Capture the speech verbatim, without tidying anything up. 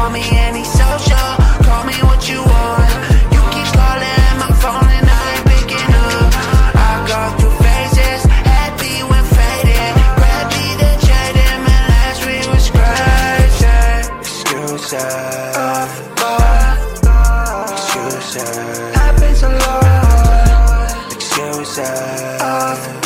call me antisocial, call me what you want. You keep calling my phone and I ain't picking up. I go through phases, happy when faded, gravity then jaded, man, last week was crazy. Excuses, excuses, happens a lot. Excuses.